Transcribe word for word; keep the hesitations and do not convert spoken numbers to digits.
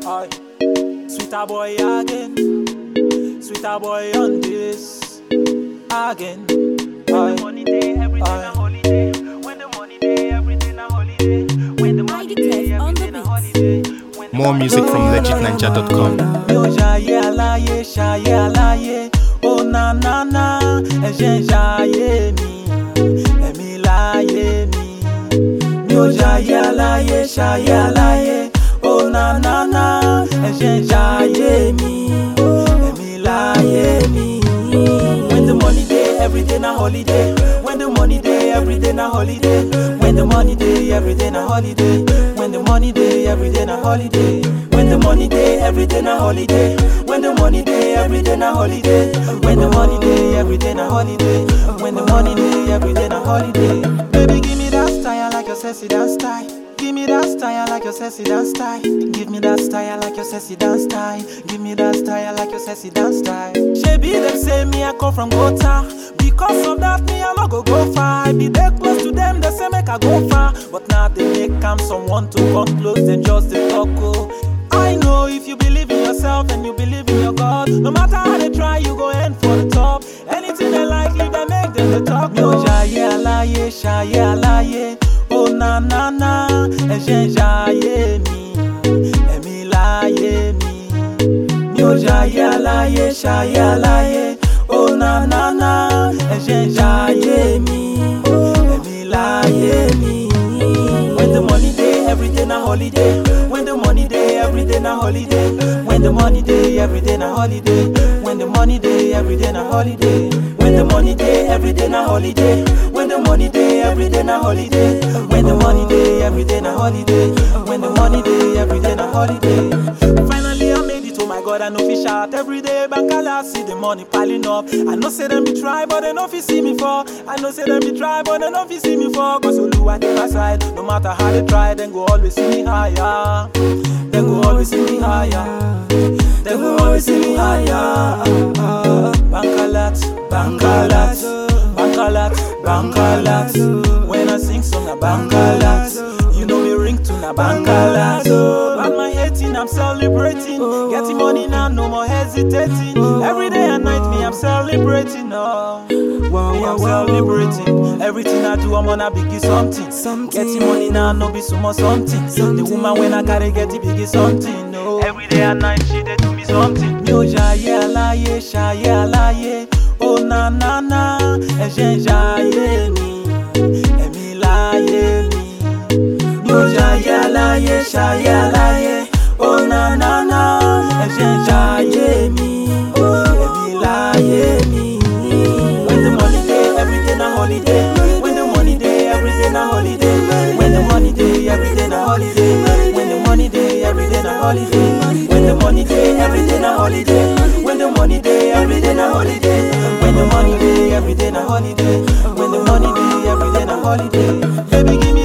Aye. Sweeter boy again, sweeter boy on this again. When the money day, everything a holiday. When the money day, everything a holiday. When the money day, everything a holiday. More music from legit ninja dot com. Yo jaye alaye, shaye alaye. Oh na na na, ejen jaye mi, emi laye mi. Yo jaye alaye, shaye alaye. Oh na na na, ejen jaye mi, emi laye mi. When the money day, everything a holiday. When the money day, everything a holiday. When the money day, everything a holiday. When the money day, everything a holiday. When the money day, everything a holiday. When the money day, everything a holiday. When the money day, everything a holiday. When the money day, everything a holiday. Baby, give me that style like your sexy dance style. Give me that style like your sexy dance style. Give me that style like your sexy dance style. Give me that style like your sexy dance style. Shebi them say me I come from Gota. Because of that me I no go go far. I be there close to them, they say make I go far. But now they make come someone to come close, then just they talk. Oh. I know if you believe in yourself and you believe in your God, no matter how they try, you go end for the top. Anything they like, leave them, make them the talk. Yo jaye alaye, shaye alaye. Oh na na na, ejen jaye mi, emi laye mi. Yo jaye alaye, shaye alaye. Oh na na na, ejen jaye mi, emi laye mi. When the money day, everything a holiday. When the money day, everything a holiday. When the money day, everything a holiday. When the money day, everything a holiday. When the money day, everything a holiday. When the money day, everything a holiday. When the money day, everything a holiday. When the money day, everything a holiday. Finally I made it, oh my God, I know fish out every day. Bankala see the money piling up. I know say them be try, but they know fi see me fall. I know say them be try, but they know fi see me fall. Cause Oluwa dey my side, no matter how they try, then go always see me higher. They go always see me higher. They go always see me higher. Bankalat, bankalat, bankalat, bankalat. When I sing song a bankalat, you know me ring to na bankalat. But my hating, I'm celebrating. Getting money now, no more hesitating. Every day and night, me I'm celebrating. Oh, me I'm celebrating. Everything I do, I'm gonna biggie something. Getting money now, no be so much something. The woman when I gotta get it biggie something. No, every day and night, she dey do me something. Yo jaye alaye, shaye alaye. Oh na na na, ejen jaye mi, emi laye mi. Yo jaye alaye, shaye alaye. Oh na na na, ejen jaye mi, emi laye mi. When the money day, everything a holiday. When the money day, everything a holiday. When the money day, everything a holiday. When the money day, everything a holiday. When the money day, everything a holiday. When the money day, everything a holiday. When the money day, everything a holiday. When the money day, everything a holiday. Baby, give me